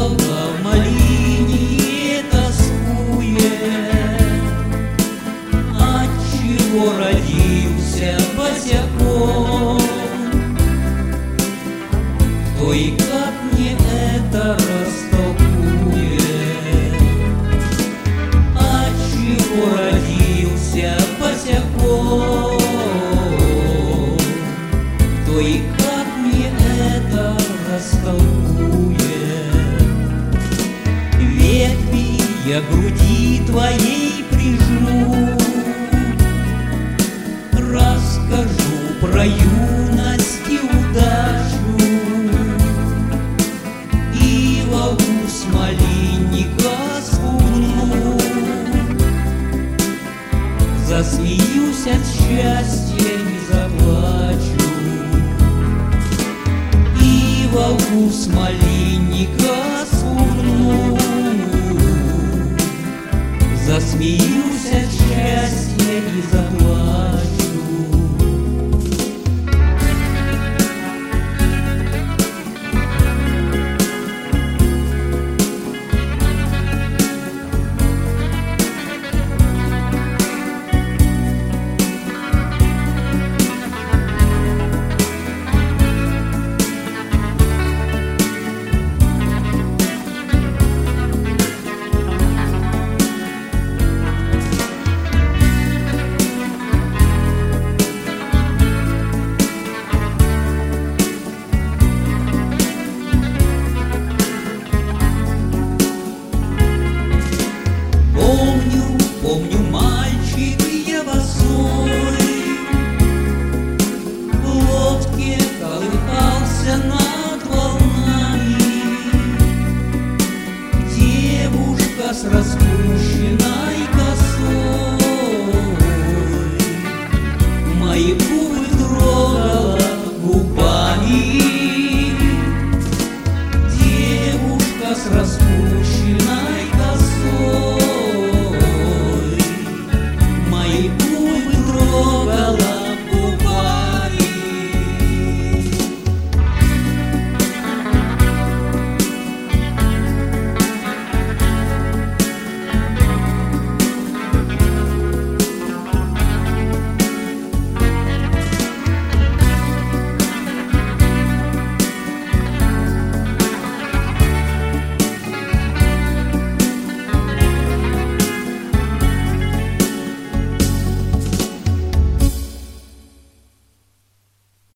в малине тоскует, отчего родился босяком. Кто и как мне это растолкует, отчего родился босяком? Кто и как мне это растолкует? Ветви я к груди твоей прижму, расскажу про юность и удачу, и волну с малинника спугну. Засмеюсь от счастья, не заплачу, и волну с малинника спугну. Засмеюсь от счастья, не заплачу. Помню, мальчик я босой, в лодке колыхался над волнами. Девушка с распущенной косой мои губы трогала губами. Девушка с распущенной